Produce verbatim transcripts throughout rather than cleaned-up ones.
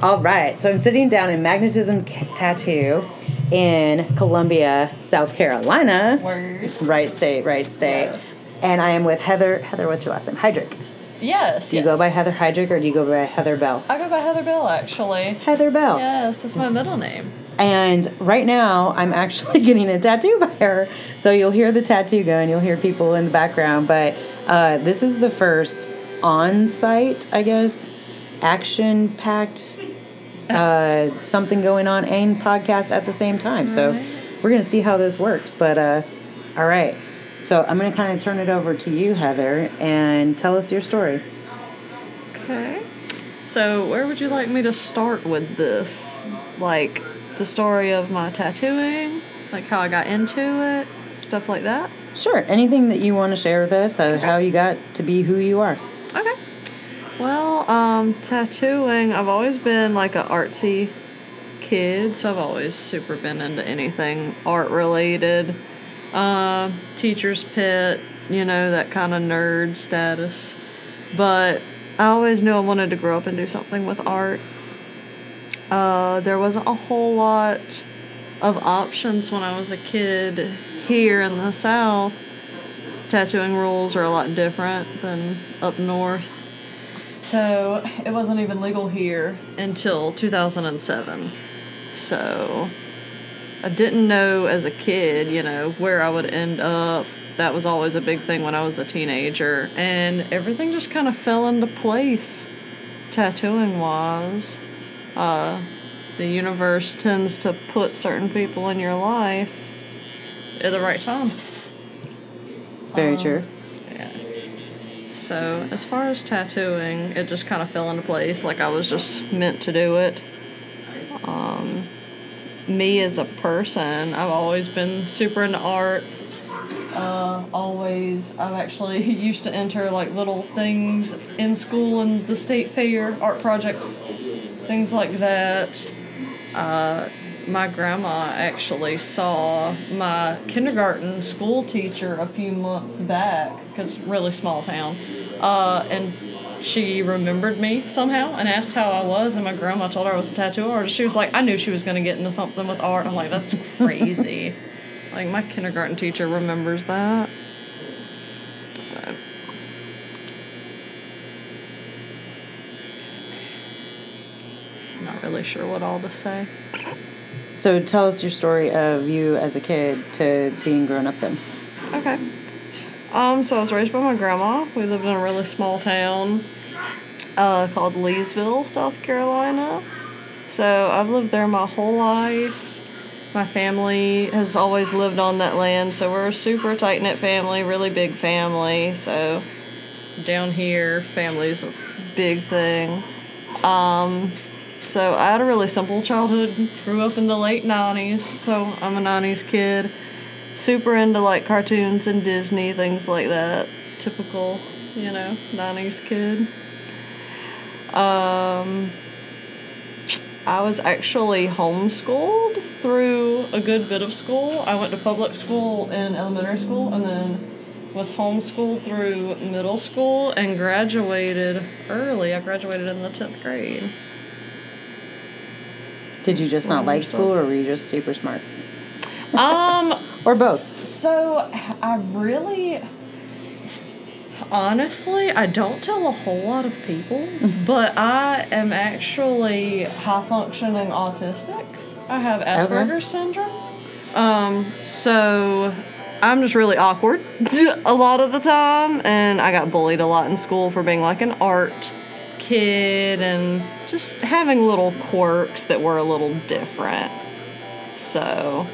All right, so I'm sitting down in Magnetism C- Tattoo in Columbia, South Carolina. Word. Right state, right state. Yes. And I am with Heather. Heather, what's your last name? Heydrich. Yes. Do you yes. go by Heather Heydrich or do you go by Heather Bell? I go by Heather Bell, actually. Heather Bell. Yes, that's my middle name. And right now, I'm actually getting a tattoo by her. So you'll hear the tattoo going, you'll hear people in the background. But uh, this is the first on-site, I guess, action-packed uh, something going on and podcast at the same time. So Right. we're going to see how this works. But uh, all right. So I'm going to kind of turn it over to you, Heather, and tell us your story. Okay. So, where would you like me to start with this? Like, the story of my tattooing? Like, how I got into it? Stuff like that? Sure. Anything that you want to share with us, uh, how you got to be who you are. Okay. Well, um, tattooing, I've always been like an artsy kid, so I've always super been into anything art related. Uh, teacher's pet, you know, that kind of nerd status. But I always knew I wanted to grow up and do something with art. Uh, there wasn't a whole lot of options when I was a kid here in the South. Tattooing rules are a lot different than up north. So it wasn't even legal here until two thousand seven. So I didn't know as a kid, you know, where I would end up. That was always a big thing when I was a teenager. And everything just kind of fell into place tattooing-wise. Uh, the universe tends to put certain people in your life at the right time. Very Um, true. Yeah. So, as far as tattooing, it just kind of fell into place. Like, I was just meant to do it. Um, me as a person, I've always been super into art. Uh, always, I've actually used to enter, like, little things in school and the state fair, art projects, things like that. Uh, my grandma actually saw my kindergarten school teacher a few months back, because really small town, uh, and she remembered me somehow and asked how I was, and my grandma told her I was a tattoo artist. She was like, I knew she was going to get into something with art. I'm like, that's crazy. Like, my kindergarten teacher remembers that. But not really sure what all to say. So tell us your story of you as a kid to being grown up then. Okay. Um, so I was raised by my grandma. We lived in a really small town uh, called Leesville, South Carolina. So I've lived there my whole life. My family has always lived on that land, so we're a super tight-knit family, really big family. So down here, family's a big thing. Um... So I had a really simple childhood, grew up in the late nineties, so I'm a nineties kid, super into like cartoons and Disney, things like that, typical, you know, nineties kid. Um, I was actually homeschooled through a good bit of school. I went to public school in elementary school and then was homeschooled through middle school and graduated early. I graduated in the tenth grade. Did you just not like school, or were you just super smart? Um, or both? So, I really, honestly, I don't tell a whole lot of people, but I am actually high-functioning autistic. I have Asperger's syndrome. Um, so I'm just really awkward a lot of the time, and I got bullied a lot in school for being like an art kid and just having little quirks that were a little different. So,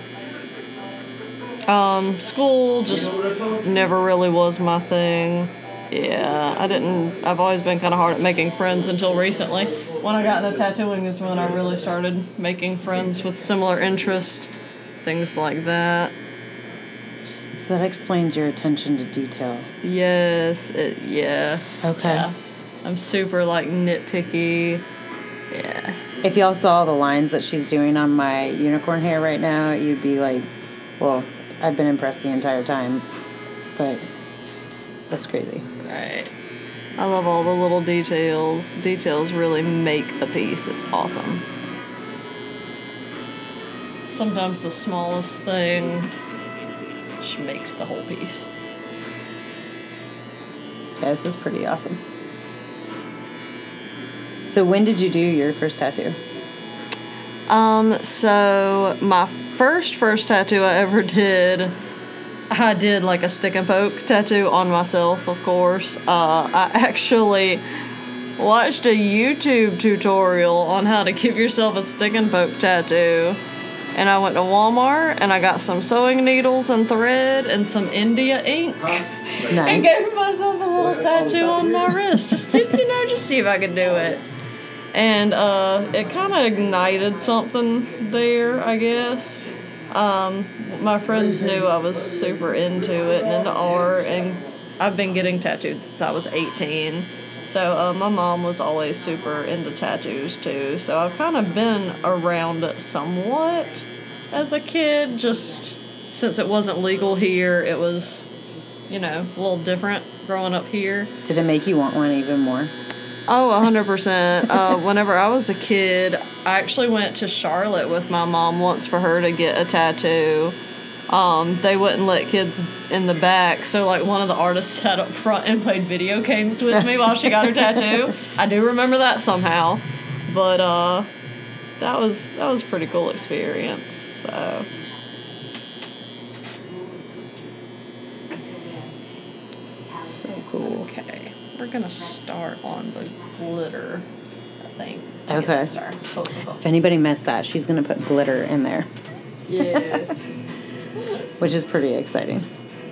um, school just never really was my thing. Yeah, I didn't, I've always been kind of hard at making friends until recently. When I got into tattooing is when I really started making friends with similar interests, things like that. So that explains your attention to detail. Yes, it, yeah. Okay. Yeah. I'm super, like, nitpicky. Yeah. If y'all saw the lines that she's doing on my unicorn hair right now, you'd be like, well, I've been impressed the entire time. But that's crazy. Right. I love all the little details. Details really make a piece. It's awesome. Sometimes the smallest thing just makes the whole piece. Yeah, this is pretty awesome. So when did you do your first tattoo? Um, so my first, first tattoo I ever did, I did like a stick and poke tattoo on myself, of course. Uh, I actually watched a YouTube tutorial on how to give yourself a stick and poke tattoo. And I went to Walmart and I got some sewing needles and thread and some India ink. Nice. And gave myself a little tattoo on my wrist. Just to, you know, just see if I could do it. And uh, it kind of ignited something there, I guess. Um, my friends knew I was super into it and into art, and I've been getting tattooed since I was eighteen. So uh, my mom was always super into tattoos too. So I've kind of been around it somewhat as a kid, just since it wasn't legal here. It was, you know, a little different growing up here. Did it make you want one even more? Oh, one hundred percent. Uh, whenever I was a kid, I actually went to Charlotte with my mom once for her to get a tattoo. Um, they wouldn't let kids in the back, so like one of the artists sat up front and played video games with me while she got her tattoo. I do remember that somehow, but uh, that was that was a pretty cool experience. So. So cool. Okay, we're gonna start on the glitter, I think. Okay. If anybody missed that, she's going to put glitter in there. Yes. Which is pretty exciting.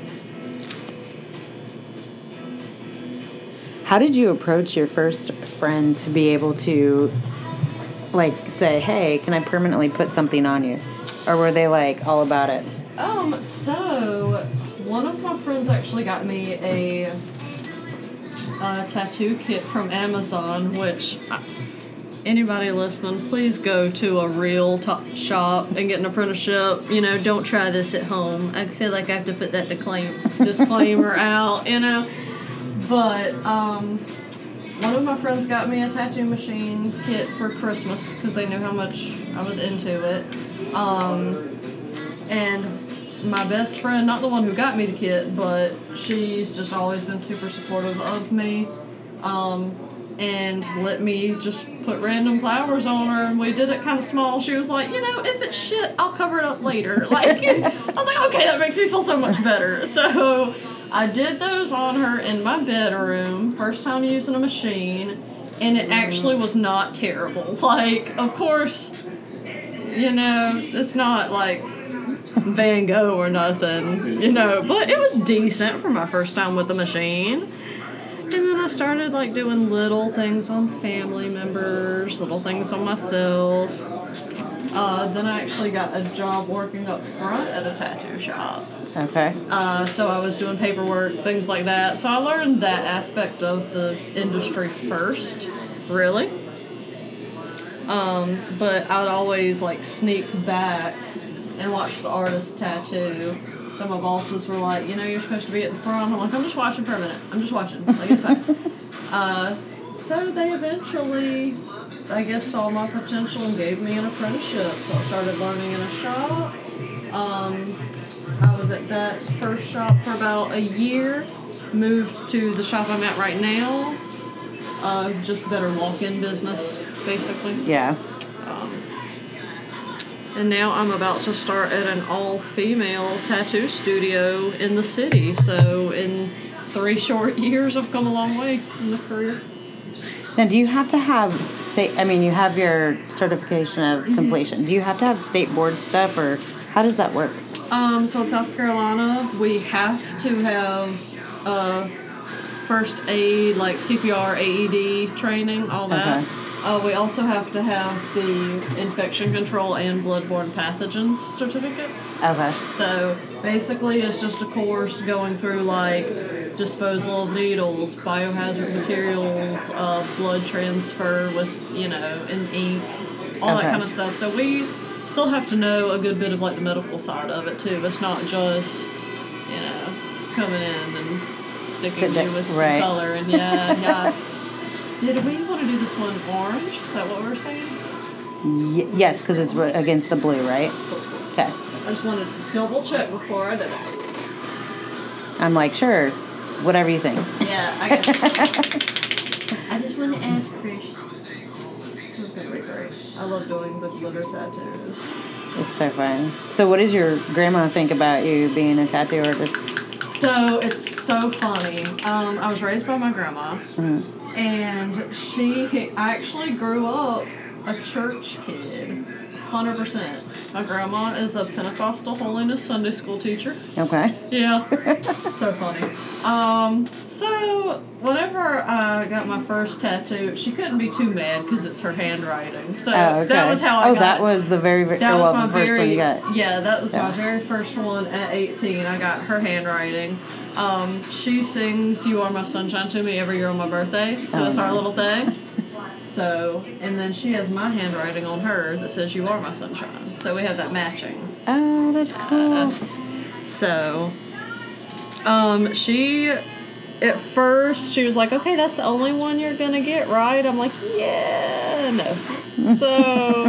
How did you approach your first friend to be able to, like, say, hey, can I permanently put something on you? Or were they, like, all about it? Um, so, one of my friends actually got me a, a tattoo kit from Amazon, which... I, anybody listening, please go to a real t- shop and get an apprenticeship. You know, don't try this at home. I feel like I have to put that disclaim- disclaimer out, you know. But um, one of my friends got me a tattoo machine kit for Christmas because they knew how much I was into it. Um, and my best friend, not the one who got me the kit, but she's just always been super supportive of me. Um, and let me just put random flowers on her, and we did it kind of small. She was like, you know, if it's shit, I'll cover it up later. Like, I was like, okay, that makes me feel so much better. So I did those on her in my bedroom, first time using a machine, and it actually was not terrible. Like, of course, you know, it's not like Van Gogh or nothing, you know, but it was decent for my first time with the machine. And then I started, like, doing little things on family members, little things on myself. Uh, then I actually got a job working up front at a tattoo shop. Okay. Uh, so I was doing paperwork, things like that. So I learned that aspect of the industry first, really. Um, but I'd always, like, sneak back and watch the artist tattoo. So my bosses were like, you know, you're supposed to be at the front. I'm like, I'm just watching for a minute. I'm just watching. Like, it's fine. uh, so they eventually, I guess, saw my potential and gave me an apprenticeship. So I started learning in a shop. Um, I was at that first shop for about a year. Moved to the shop I'm at right now. Uh, just better walk-in business, basically. Yeah. And now I'm about to start at an all-female tattoo studio in the city. So in three short years, I've come a long way in the career. Now, do you have to have state? I mean, you have your certification of mm-hmm. completion. Do you have to have state board stuff, or how does that work? Um, so in South Carolina, we have to have uh, first aid, like C P R, A E D training, all that. Okay. Uh, we also have to have the infection control and bloodborne pathogens certificates. Okay. So basically it's just a course going through like disposal of needles, biohazard materials, uh, blood transfer with, you know, and ink, all okay. that kind of stuff. So we still have to know a good bit of like the medical side of it too. It's not just, you know, coming in and sticking Sit you da- with right. some color. And yeah, yeah. Did we want to do this one orange? Is that what we were saying? Y- yes, because it's re- against the blue, right? Okay. I just want to double check before I did it. I'm like, sure, whatever you think. Yeah, I got I just want to ask Chris. This is going to be great. I love doing the glitter tattoos. It's so fun. So what does your grandma think about you being a tattoo artist? So it's so funny. Um, I was raised by my grandma, Mm-hmm. and she, I actually grew up a church kid, one hundred percent. My grandma is a Pentecostal Holiness Sunday school teacher. Okay. Yeah. So funny. Um, so, whenever I got my first tattoo, she couldn't be too mad because it's her handwriting. So, Oh, okay. that was how I oh, got that was the very, very that oh, was well, my the first very, one you got. Yeah, that was Yeah. my very first one at eighteen. I got her handwriting. Um, she sings "You Are My Sunshine" to me every year on my birthday. So, Oh, that's our nice. little thing. So, and then she has my handwriting on hers that says "You Are My Sunshine." So, we have that matching. Oh, that's cool. So, um, she, at first, she was like, okay, that's the only one you're gonna get, right? I'm like, yeah, no. So,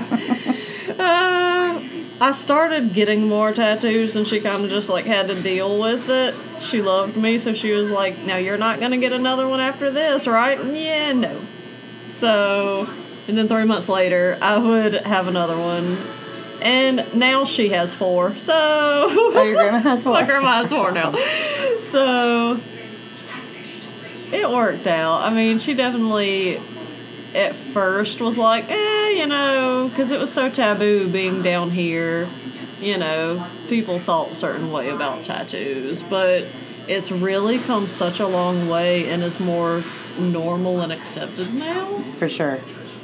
uh, I started getting more tattoos, and she kind of just, like, had to deal with it. She loved me, so she was like, now you're not gonna get another one after this, right? And yeah, no. So, and then three months later, I would have another one. And now she has four, so... Oh, your grandma has four? My grandma has four That's now. So, it worked out. I mean, she definitely, at first, was like, eh, you know, because it was so taboo being down here. You know, people thought a certain way about tattoos, but it's really come such a long way and is more normal and accepted now. For sure.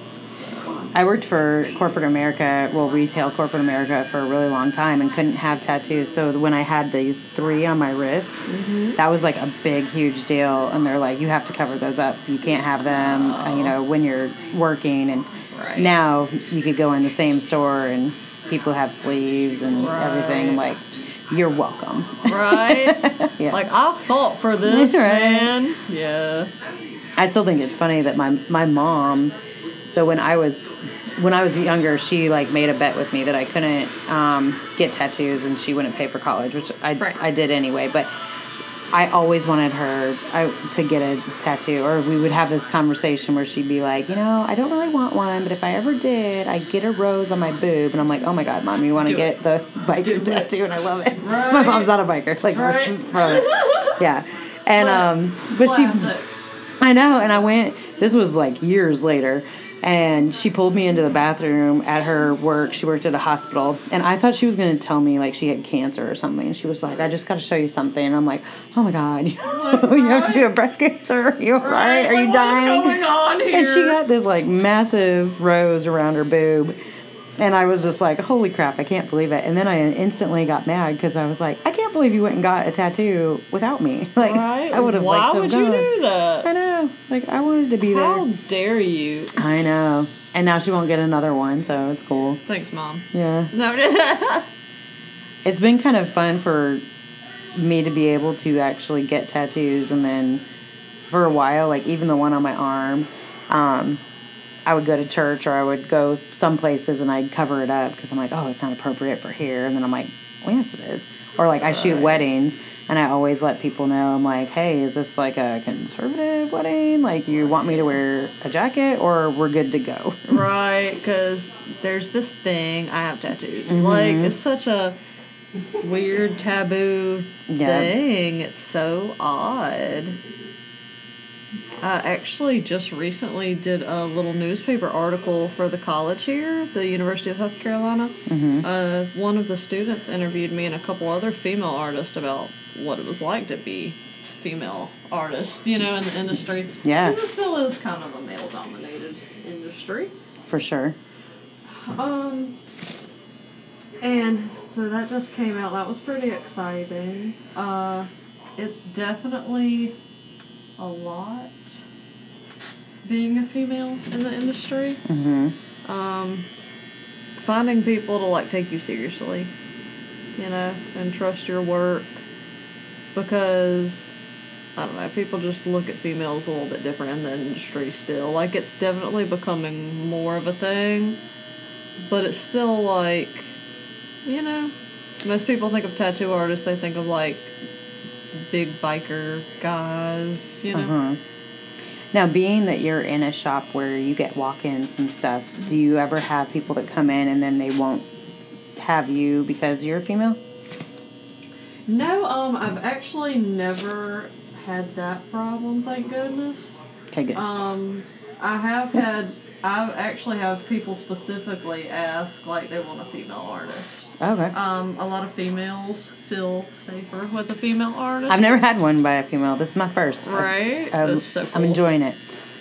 I worked for corporate America, well, retail corporate America for a really long time and couldn't have tattoos. So when I had these three on my wrist, mm-hmm. that was like a big, huge deal. And they're like, you have to cover those up. You can't have them, uh, you know, when you're working. And Right. now you could go in the same store and people have sleeves and Right. everything. I'm like, you're welcome. Right? Yeah. Like, I fought for this, Right. man. Yeah. I still think it's funny that my my mom, so when I was when I was younger, she like made a bet with me that I couldn't um, get tattoos and she wouldn't pay for college, which I Right. I did anyway. But I always wanted her I, to get a tattoo, or we would have this conversation where she'd be like, you know, I don't really want one, but if I ever did, I'd get a rose on my boob. And I'm like, oh my God, Mom, you want to Do get it. the biker Do it. tattoo? And I love it. Right. My mom's not a biker, like Right. from, yeah, and um, but she. Classic. I know, and I went, this was like years later, and she pulled me into the bathroom at her work. She worked at a hospital, and I thought she was going to tell me, like, she had cancer or something, and she was like, I just got to show you something, and I'm like, oh my God, you have, you have breast cancer? Are you all right? Are you Like, dying? What's going on here? And she got this, like, massive rose around her boob. And I was just like, holy crap, I can't believe it. And then I instantly got mad because I was like, I can't believe you went and got a tattoo without me. Like, Right? I would have Why liked to would have you gone. do that? I know. Like, I wanted to be How there. dare you? I know. And now she won't get another one, so it's cool. Thanks, Mom. Yeah. No. It's been kind of fun for me to be able to actually get tattoos. And then for a while, like, even the one on my arm, um... I would go to church or I would go some places and I'd cover it up because I'm like, oh, it's not appropriate for here. And then I'm like, well, yes, it is. Or like I shoot weddings and I always let people know, I'm like, hey, is this like a conservative wedding? Like, you want me to wear a jacket or we're good to go? Right, because there's this thing, I have tattoos. Mm-hmm. Like, it's such a weird, taboo Yeah. thing. It's so odd. I actually just recently did a little newspaper article for the college here, the University of South Carolina. Mm-hmm. Uh, one of the students interviewed me and a couple other female artists about what it was like to be female artists, you know, in the industry. Yeah. Because it still is kind of a male-dominated industry. For sure. Um, and so that just came out. That was pretty exciting. Uh, it's definitely a lot being a female in the industry. Mm-hmm. Um, finding people to like take you seriously, you know, and trust your work, because I don't know, people just look at females a little bit different in the industry still. Like, it's definitely becoming more of a thing, but it's still like, you know, most people think of tattoo artists, they think of like big biker guys, you know? Uh-huh. Now, being that you're in a shop where you get walk-ins and stuff, do you ever have people that come in and then they won't have you because you're a female? No, um, I've actually never had that problem, thank goodness. Okay, good. Um, I have had, I actually have people specifically ask, like, they want a female artist. Okay. Um, a lot of females feel safer with a female artist. I've never had one by a female. This is my first. Right? I, um, That's so cool. I'm enjoying it.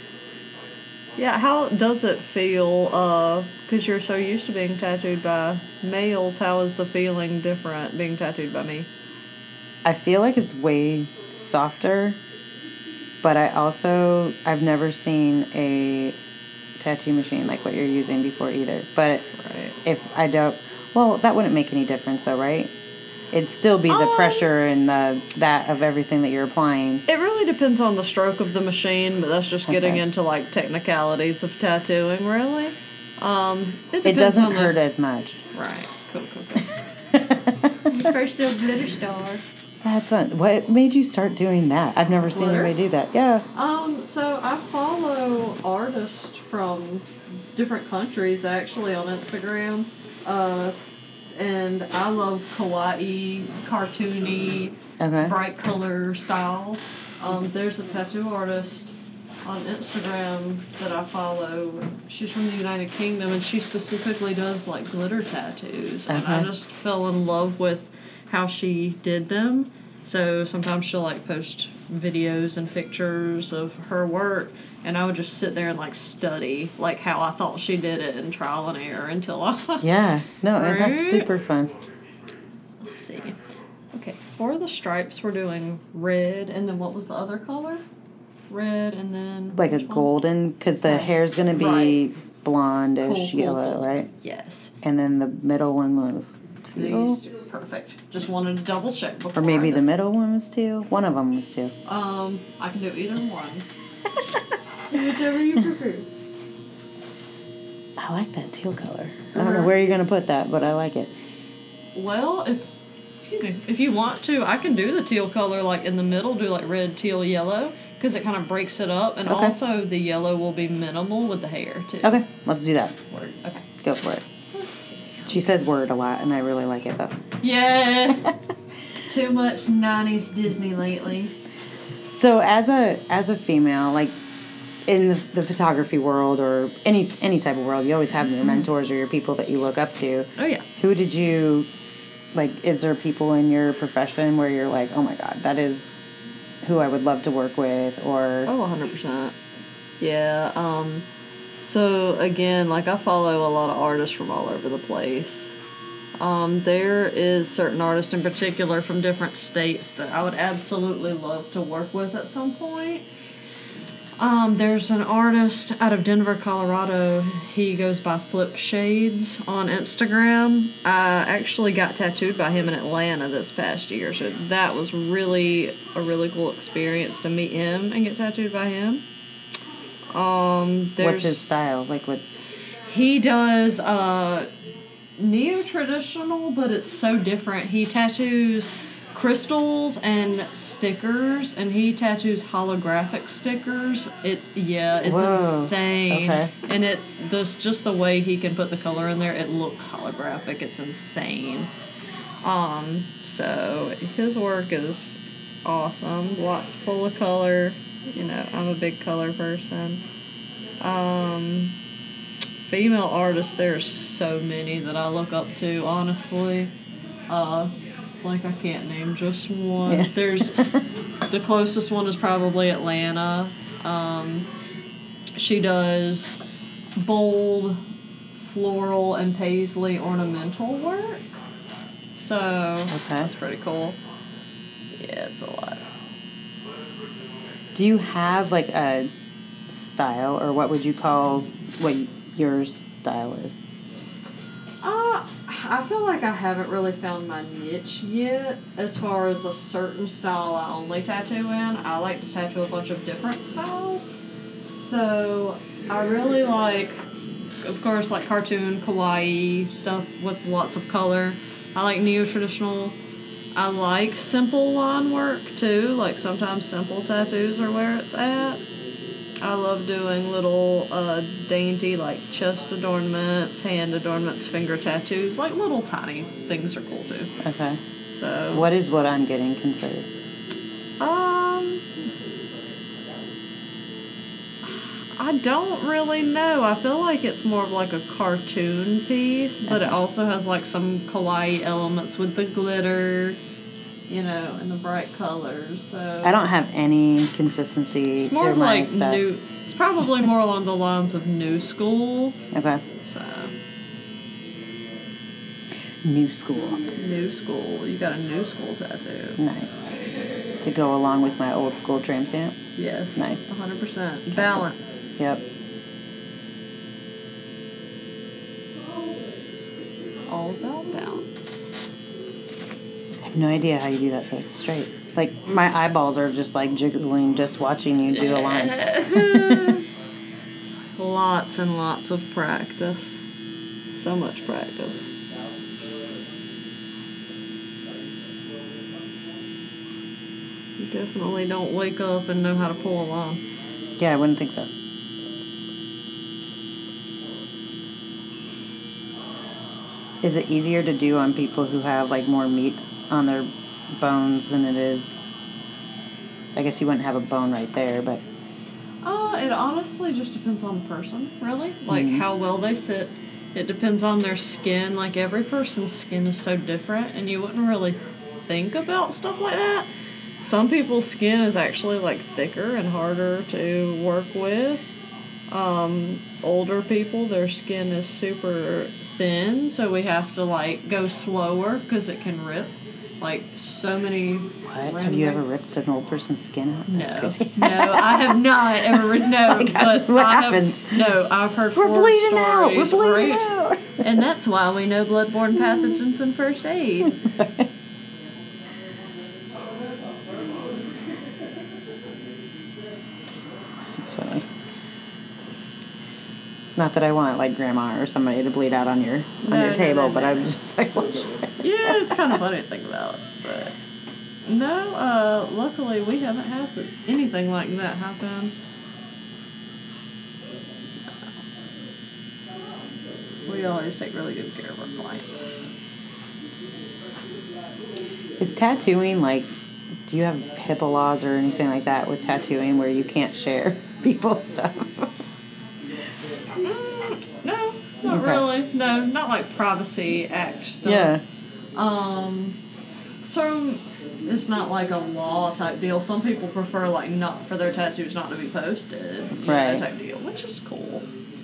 Yeah, how does it feel, uh, because you're so used to being tattooed by males, how is the feeling different being tattooed by me? I feel like it's way softer, but I also, I've never seen a tattoo machine like what you're using before either. But right. if I don't, well, that wouldn't make any difference though, right? It'd still be the Um, pressure and the that of everything that you're applying. It really depends on the stroke of the machine, but that's just getting Okay. into like technicalities of tattooing, really. Um, it, It depends doesn't on the- hurt as much. Right. Cool, cool, cool. First little glitter star. That's fun. What made you start doing that? I've never seen Glitter? anybody do that. Yeah. Um, so I follow artists from different countries actually on Instagram. Uh, and I love kawaii, cartoony, Okay. bright color styles. Um, there's a tattoo artist on Instagram that I follow. She's from the United Kingdom and she specifically does like glitter tattoos. And I Okay. just fell in love with how she did them. So sometimes she'll like post videos and pictures of her work and I would just sit there and like study like how I thought she did it and trial and error until I Yeah. No, Right? that's super fun. Let's see. Okay, for the stripes we're doing red and then what was the other color? Red and then Like a which one? golden, because the Right. hair's going to be Right. blondish Cool, cool, yellow, cool. right? Yes. And then the middle one was teal. These perfect. Just wanted to double check before. Or maybe I the did. middle one was teal. One of them was teal. Um, I can do either one. Whichever you prefer. I like that teal color. I don't Uh-huh. know where you're going to put that, but I like it. Well, if excuse me, if you want to, I can do the teal color like in the middle, do like red, teal, yellow, because it kind of breaks it up, and Okay. also the yellow will be minimal with the hair too. Okay, let's do that. Word. Okay. Go for it. Let's see. She says word a lot, and I really like it, though. Yeah. Too much nineties Disney lately. So as a as a female, like in the, the photography world or any any type of world, you always have your mentors or your people that you look up to. Oh yeah. Who did you, like, is there people in your profession where you're like, oh my God, that is who I would love to work with, or... Oh, one hundred percent. Yeah, um, so again, like I follow a lot of artists from all over the place. Um, there is certain artists in particular from different states that I would absolutely love to work with at some point. Um, there's an artist out of Denver, Colorado. He goes by Flip Shades on Instagram. I actually got tattooed by him in Atlanta this past year, so that was really a really cool experience to meet him and get tattooed by him. Um, there's, What's his style? Like, what... He does uh, neo-traditional, but it's so different. He tattoos crystals and stickers, and he tattoos holographic stickers. It's yeah, it's Whoa. insane. Okay. And it this just the way he can put the color in there, it looks holographic. It's insane. Um, so his work is awesome. Lots full of color. You know, I'm a big color person. Um, female artists, there's so many that I look up to, honestly. Uh, like I can't name just one. Yeah. There's the closest one is probably Atlanta. Um, she does bold, floral, and paisley ornamental work. So Okay. that's pretty cool. Yeah, it's a lot. Do you have, like, a style, or what would you call what your style is? Uh, I feel like I haven't really found my niche yet as far as a certain style I only tattoo in. I like to tattoo a bunch of different styles. So I really like, of course, like cartoon, kawaii stuff with lots of color. I like neo-traditional. I like simple line work too. Like sometimes simple tattoos are where it's at. I love doing little uh, dainty like chest adornments, hand adornments, finger tattoos. Like little tiny things are cool too. Okay. So. What is what I'm getting considered? Um. I don't really know. I feel like it's more of like a cartoon piece, but Okay. it also has like some kawaii elements with the glitter, you know, and the bright colors. So I don't have any consistency it's more through of my like stuff. new. It's probably more along the lines of new school. Okay. So New school. new school. You got a new school tattoo. Nice. To go along with my old school tram stamp. Yes. Nice. one hundred percent. Balance. Yep. All about balance. I have no idea how you do that so it's straight. Like, my eyeballs are just like jiggling just watching you do a line. Lots and lots of practice. So much practice. You definitely don't wake up and know how to pull a line. Yeah, I wouldn't think so. Is it easier to do on people who have like more meat on their bones than it is? I guess you wouldn't have a bone right there, but Uh, it honestly just depends on the person, really. Like Mhm. how well they sit. It depends on their skin. Like every person's skin is so different, and you wouldn't really think about stuff like that. Some people's skin is actually like thicker and harder to work with. Um, older people, their skin is super thin, so we have to like go slower because it can rip. Like so many. what? Have you ever ripped an old person's skin out? No, That's crazy. no, I have not ever. Re- no, Like, but what I happens? Have, no, I've heard. We're horror bleeding out. We're stories. bleeding Right. out. And that's why we know bloodborne pathogens in first aid. That's funny. Not that I want like grandma or somebody to bleed out on your on No, your no, table, no, but no, I'm no. just like, what? Yeah, it's kind of funny to think about. But no, uh, luckily we haven't had anything like that happen. We always take really good care of our clients. Is tattooing like? Do you have HIPAA laws or anything like that with tattooing where you can't share people's stuff? Mm, no, not Okay. really. No, not like Privacy Act stuff. Yeah. Um, some it's not like a law type deal. Some people prefer like not for their tattoos not to be posted, you know, Right. type deal, which is cool.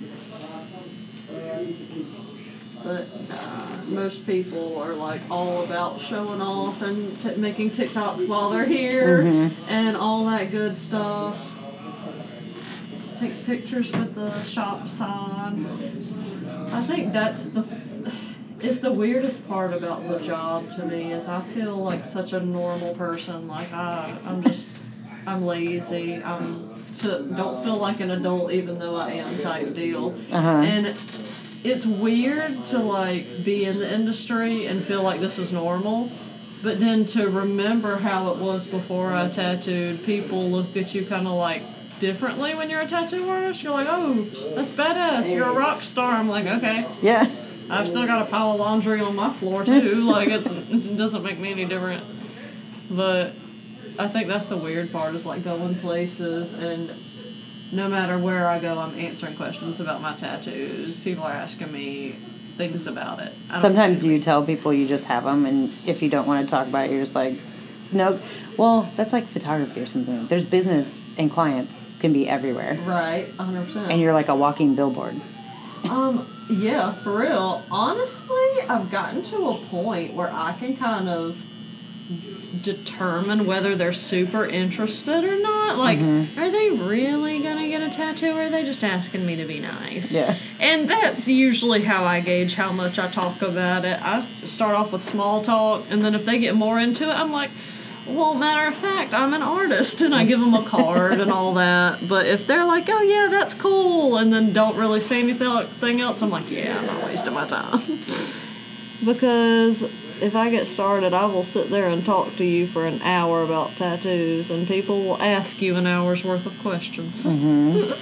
But uh, most people are like all about showing off and t- making TikToks while they're here Mhm. and all that good stuff. Take pictures with the shop sign. I think that's the it's the weirdest part about the job to me is I feel like such a normal person. Like I I'm just I'm lazy. I'm to don't feel like an adult even though I am type deal. Uh-huh. And it's weird to like be in the industry and feel like this is normal. But then to remember how it was before I tattooed, people look at you kind of like differently when you're a tattoo artist. You're like, oh, that's badass. You're a rock star. I'm like, okay. Yeah. I've still got a pile of laundry on my floor too. Like it's it doesn't make me any different. But I think that's the weird part is like going places and no matter where I go, I'm answering questions about my tattoos. People are asking me things about it. I don't Sometimes know. do you tell people you just have them, and if you don't want to talk about it, you're just like, no. Well, that's like photography or something. There's business and clients can be everywhere, Right, one hundred percent. and you're like a walking billboard. Um, yeah, for real. Honestly, I've gotten to a point where I can kind of determine whether they're super interested or not. Like, mm-hmm. are they really gonna get a tattoo, or are they just asking me to be nice? Yeah. And that's usually how I gauge how much I talk about it. I start off with small talk, and then if they get more into it, I'm like, well, matter of fact, I'm an artist, and I give them a card and all that. But if they're like, oh, yeah, that's cool, and then don't really say anything else, I'm like, yeah, I'm not wasting my time. Because if I get started, I will sit there and talk to you for an hour about tattoos, and people will ask you an hour's worth of questions. Mm-hmm.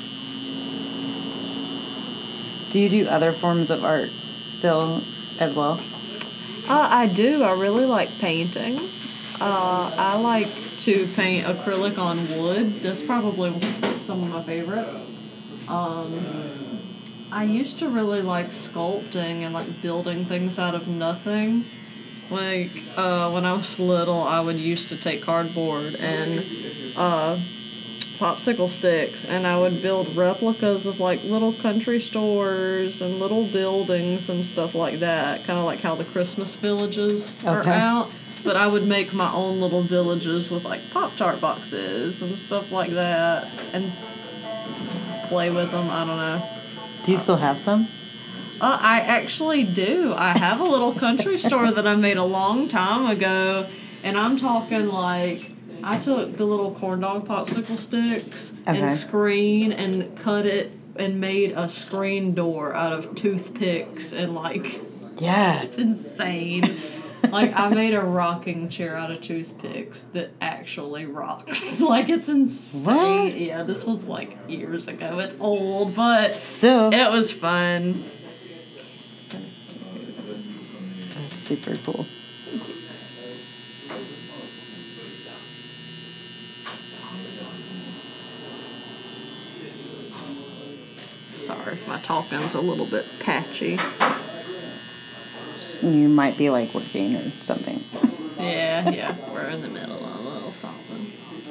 Do you do other forms of art still as well? Uh, I do. I really like painting. Uh, I like to paint acrylic on wood. That's probably some of my favorite. Um, I used to really like sculpting and like building things out of nothing. Like, uh, when I was little, I would used to take cardboard and uh, popsicle sticks, and I would build replicas of like little country stores and little buildings and stuff like that. Kind of like how the Christmas villages okay. are out. But I would make my own little villages with, like, Pop-Tart boxes and stuff like that and play with them. I don't know. Do you still have some? Uh, I actually do. I have a little country store that I made a long time ago, and I'm talking, like, I took the little corn dog popsicle sticks okay. and screen and cut it and made a screen door out of toothpicks and, like... Yeah. It's insane. Like, I made a rocking chair out of toothpicks that actually rocks. Like, it's insane. What? Yeah, this was, like, years ago. It's old, but... Still. It was fun. That's super cool. Sorry if my talking's a little bit patchy. You might be like working or something. Yeah, yeah. We're in the middle of a little something.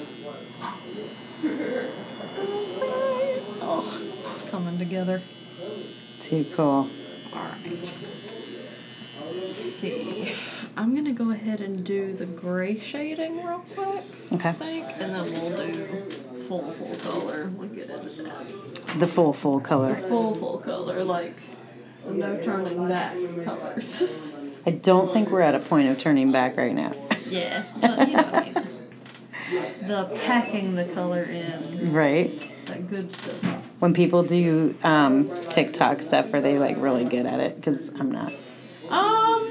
Oh, it's coming together. Too cool. Alright. Let's see. I'm going to go ahead and do the gray shading real quick. Okay. I think. And then we'll do full, full color. We'll get into that. The full, full color. Full, full color. Like... no turning back colors. I don't think we're at a point of turning back right now. Yeah, well, you know what I mean. The packing the color in. Right. That good stuff. When people do um, TikTok stuff, are they like really good at it? Because I'm not. Um,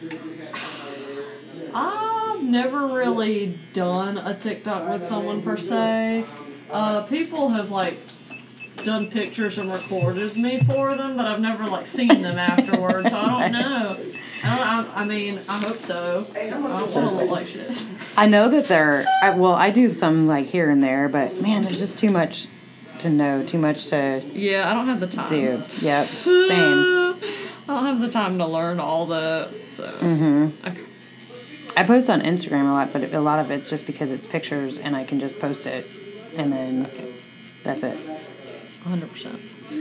I've never really done a TikTok with someone per se. Uh, people have like done pictures and recorded me for them, but I've never like seen them afterwards, so I don't know. I, don't, I, I mean, I hope so. I don't want to look like shit. I know that they're, I, well, I do some like here and there, but man, there's just too much to know, too much to yeah, I don't have the time. Do. Yep, same. I don't have the time to learn all the, so. Mm-hmm. Okay. I post on Instagram a lot, but a lot of it's just because it's pictures and I can just post it, and then okay. That's it. one hundred percent.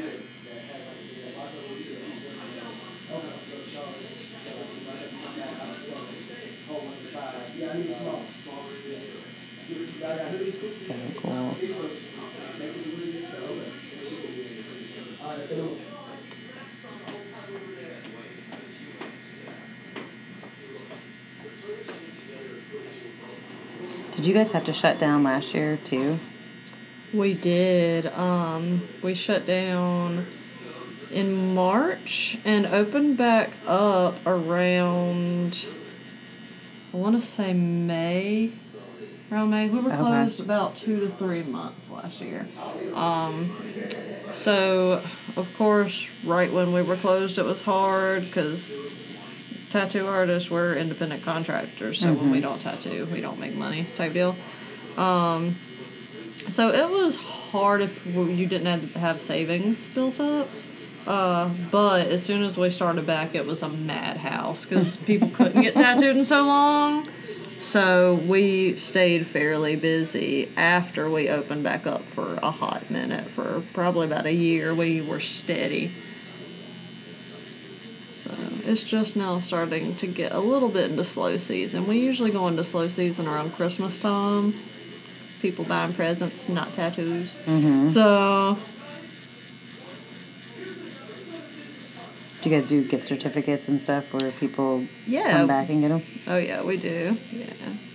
So cool. Did you guys have to shut down last year too? We did. Um, we shut down in March and opened back up around, I want to say May. Around May. We were okay. closed about two to three months last year. Um, so, of course, right when we were closed, it was hard because tattoo artists, we're independent contractors. So mm-hmm. when we don't tattoo, we don't make money type deal. Um... So it was hard if you didn't have, have savings built up. Uh, but as soon as we started back, it was a madhouse because people couldn't get tattooed in so long. So we stayed fairly busy after we opened back up for a hot minute. For probably about a year, we were steady. So it's just now starting to get a little bit into slow season. We usually go into slow season around Christmas time. It's people buying presents, not tattoos. Mm-hmm. So, do you guys do gift certificates and stuff where people yeah. come back and get them? Oh, yeah, we do. Yeah.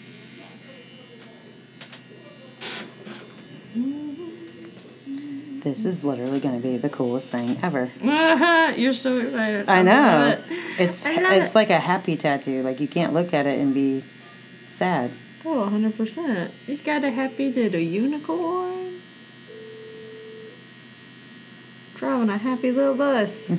This is literally going to be the coolest thing ever. You're so excited. I, I know. Love it. It's I love it's it. like a happy tattoo. Like you can't look at it and be sad. Oh, one hundred percent. He's got a happy little unicorn. Driving a happy little bus.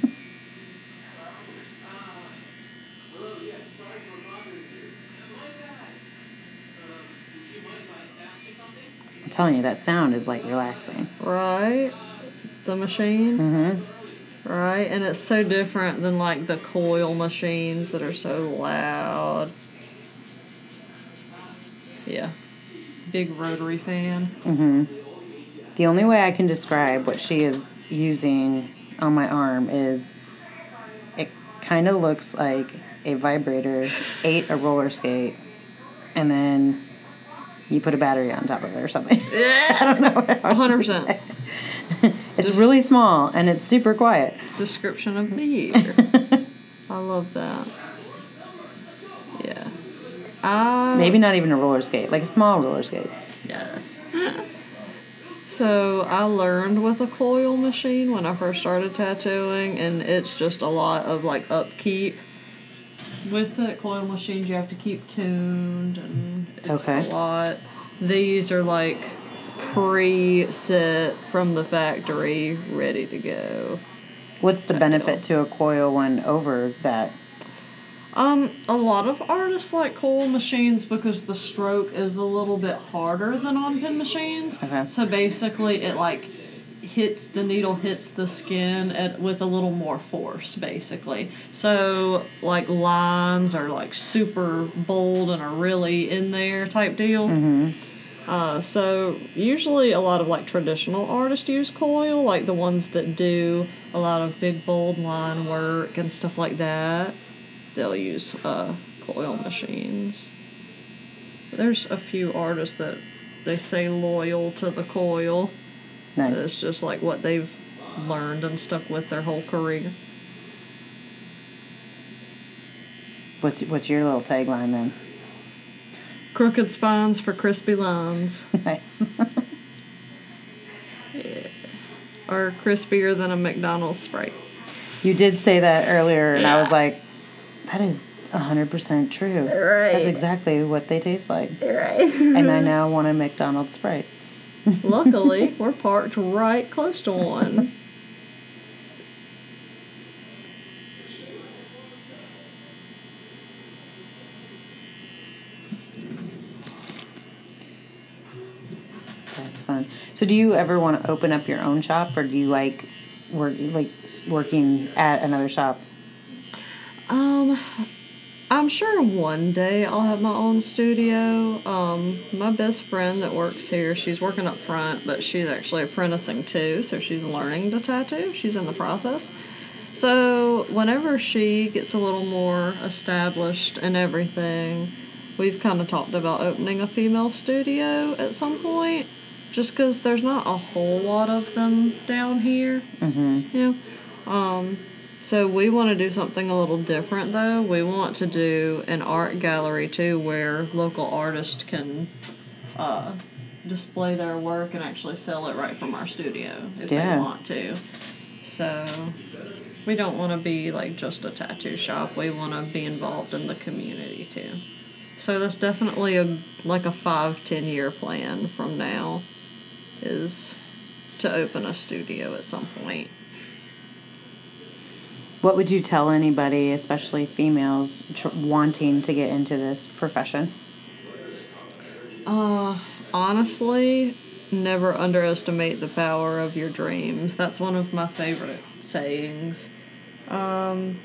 I'm telling you, that sound is like relaxing. Right? The machine? Mm-hmm. Right? And it's so different than like the coil machines that are so loud. Yeah. Big rotary fan. Mm-hmm. The only way I can describe what she is using on my arm is it kind of looks like a vibrator ate a roller skate and then you put a battery on top of it or something. Yeah. I don't know what one hundred percent. It's really small and it's super quiet. Description of the year. I love that. Yeah. Uh, Maybe not even a roller skate, like a small roller skate. Yeah. So I learned with a coil machine when I first started tattooing, and it's just a lot of like upkeep. With the coil machines, you have to keep tuned, and it's Okay. a lot. These are like pre-set from the factory, ready to go. What's the benefit to a coil one over that? Um, a lot of artists like coil machines because the stroke is a little bit harder than on pin machines. Okay. So basically, it like hits the needle hits the skin at, with a little more force, basically. So like lines are like super bold and are really in there type deal. Mm-hmm. Uh, so usually a lot of like traditional artists use coil, like the ones that do a lot of big bold line work and stuff like that. They'll use uh, coil machines. There's a few artists that they say loyal to the coil. Nice. It's just like what they've learned and stuck with their whole career. What's what's your little tagline then? Crooked spines for crispy lines. Nice. Yeah. Or crispier than a McDonald's Sprite. You did say that earlier, and I Yeah. was like, that is one hundred percent true. Right. That's exactly what they taste like. Right. And I now want a McDonald's Sprite. Luckily, we're parked right close to one. That's fun. So do you ever want to open up your own shop, or do you like work like working at another shop? Um, I'm sure one day I'll have my own studio. Um, my best friend that works here, she's working up front, but she's actually apprenticing too, so she's learning to tattoo. She's in the process. So whenever she gets a little more established and everything, we've kind of talked about opening a female studio at some point, just because there's not a whole lot of them down here. Mm-hmm. You know? Um, so we want to do something a little different, though. We want to do an art gallery, too, where local artists can uh, display their work and actually sell it right from our studio if Yeah. they want to. So we don't want to be, like, just a tattoo shop. We want to be involved in the community, too. So that's definitely a like a five, ten year plan from now is to open a studio at some point. What would you tell anybody, especially females, tr- wanting to get into this profession? Uh, honestly, never underestimate the power of your dreams. That's one of my favorite sayings. Um,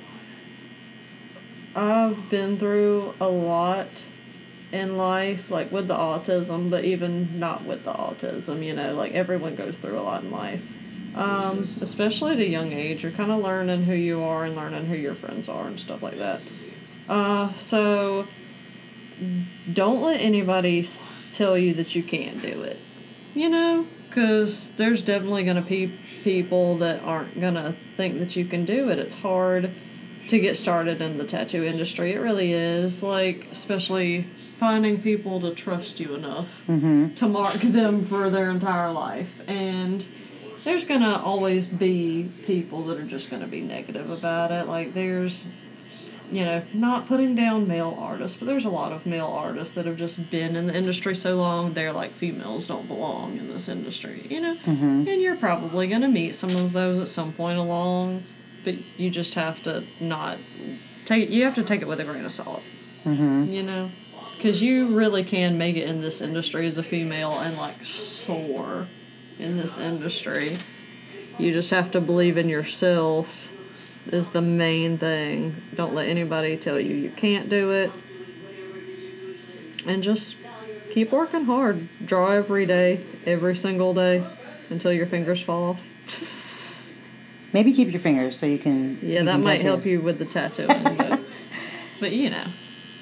I've been through a lot in life, like with the autism, but even not with the autism, you know, like everyone goes through a lot in life. Um, especially at a young age, you're kind of learning who you are and learning who your friends are and stuff like that. Uh, so don't let anybody s- tell you that you can't do it. You know, because there's definitely going to be people that aren't going to think that you can do it. It's hard to get started in the tattoo industry. It really is. Like, especially finding people to trust you enough Mm-hmm. to mark them for their entire life. And there's going to always be people that are just going to be negative about it. Like, there's, you know, not putting down male artists, but there's a lot of male artists that have just been in the industry so long, they're like, females don't belong in this industry, you know? Mm-hmm. And you're probably going to meet some of those at some point along, but you just have to not take, you have to take it with a grain of salt, Mm-hmm. you know? Because you really can make it in this industry as a female and, like, soar in this industry. You just have to believe in yourself is the main thing. Don't let anybody tell you you can't do it. And just keep working hard. Draw every day, every single day, until your fingers fall off. Maybe keep your fingers so you can. Yeah, you that can might tattoo. help you with the tattooing. but, but, you know.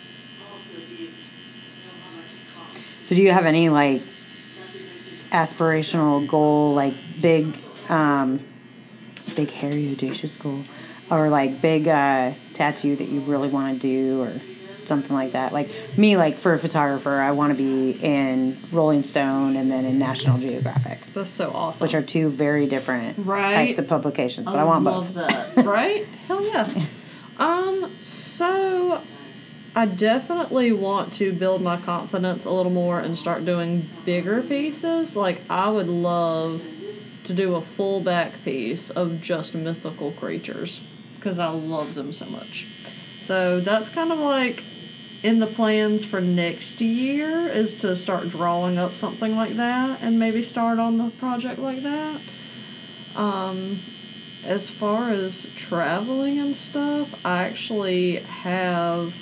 So do you have any like aspirational goal, like big, um, big hairy audacious goal, or like big uh, tattoo that you really want to do, or something like that? Like me, like for a photographer, I want to be in Rolling Stone and then in National Geographic, That's so awesome. which are two very different Right. types of publications. But I, want love both. that. Right? Hell yeah. Um, so I definitely want to build my confidence a little more and start doing bigger pieces. Like, I would love to do a full back piece of just mythical creatures because I love them so much. So that's kind of like in the plans for next year, is to start drawing up something like that and maybe start on the project like that. Um, as far as traveling and stuff, I actually have,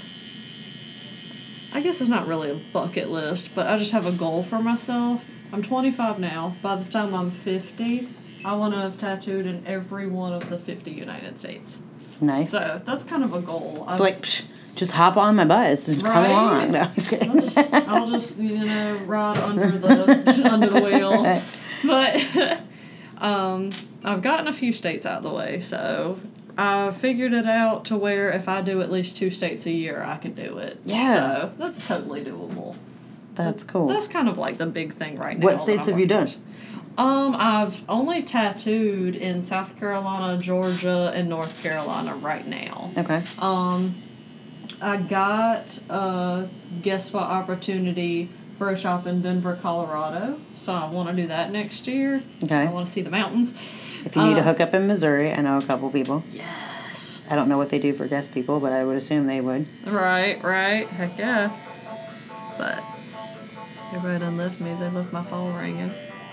I guess it's not really a bucket list, but I just have a goal for myself. I'm twenty-five now. By the time I'm fifty, I want to have tattooed in every one of the fifty United States. Nice. So that's kind of a goal. I've, like, psh, just hop on my bus and come Right? along. No, I'm just kidding. I'll just, I'll just, you know, ride under the under the wheel. But um, I've gotten a few states out of the way, so I figured it out to where if I do at least two states a year, I can do it. Yeah. So that's totally doable. That's cool. That's kind of like the big thing right now. What that states I'm have you working done? towards. Um, I've only tattooed in South Carolina, Georgia, and North Carolina right now. Okay. Um, I got a guest spot opportunity for a shop in Denver, Colorado, so I want to do that next year. Okay. I want to see the mountains. If you need Uh, a hookup in Missouri, I know a couple people. Yes. I don't know what they do for guest people, but I would assume they would. Right, right. Heck yeah. But everybody done left me. They left my phone ringing.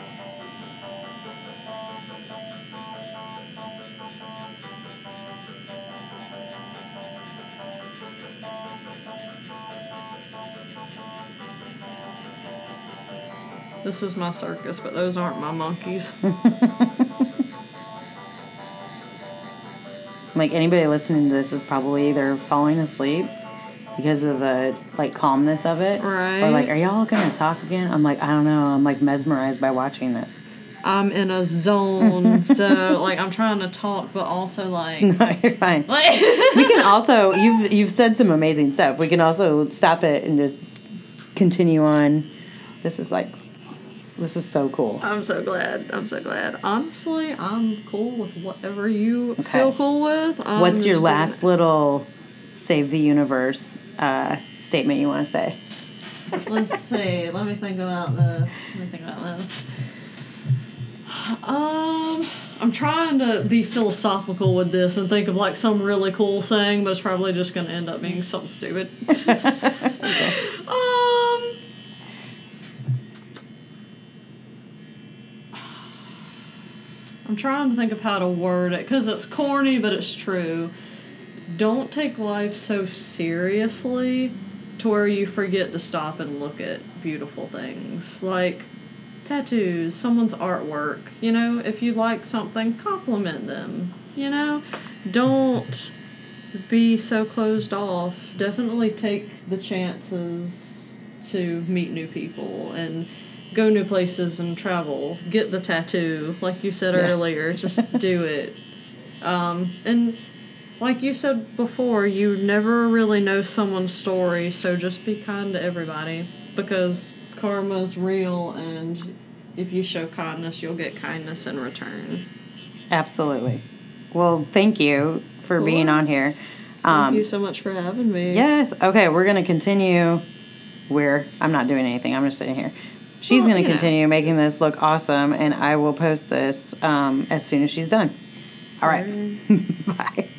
This is my circus, but those aren't my monkeys. Like, anybody listening to this is probably either falling asleep because of the, like, calmness of it. Right. Or, like, are y'all going to talk again? I'm like, I don't know. I'm, like, mesmerized by watching this. I'm in a zone, so like I'm trying to talk, but also like. No, you're fine. like We can also, you've you've said some amazing stuff. We can also stop it and just continue on. This is, like, this is so cool. I'm so glad. I'm so glad. Honestly, I'm cool with whatever you Okay. feel cool with. I'm What's your just last doing little save the universe uh, statement you want to say? it. Let's see. Let me think about this. Let me think about this. Um, I'm trying to be philosophical with this and think of like some really cool saying, but it's probably just going to end up being something stupid. um. I'm trying to think of how to word it because it's corny, but it's true. Don't take life so seriously to where you forget to stop and look at beautiful things. Like, tattoos, someone's artwork. You know, if you like something, compliment them. You know, don't be so closed off. Definitely take the chances to meet new people and go new places and travel. Get the tattoo, like you said Yeah. earlier. Just do it. Um, and like you said before, you never really know someone's story, so just be kind to everybody because karma's real, and if you show kindness, you'll get kindness in return. Absolutely. Well, thank you for Cool. being on here. Thank Um, you so much for having me. yes. Okay, we're going to continue where I'm not doing anything. I'm just sitting here. She's Well, going you to know. continue making this look awesome, and I will post this um, as soon as she's done. All right. Bye.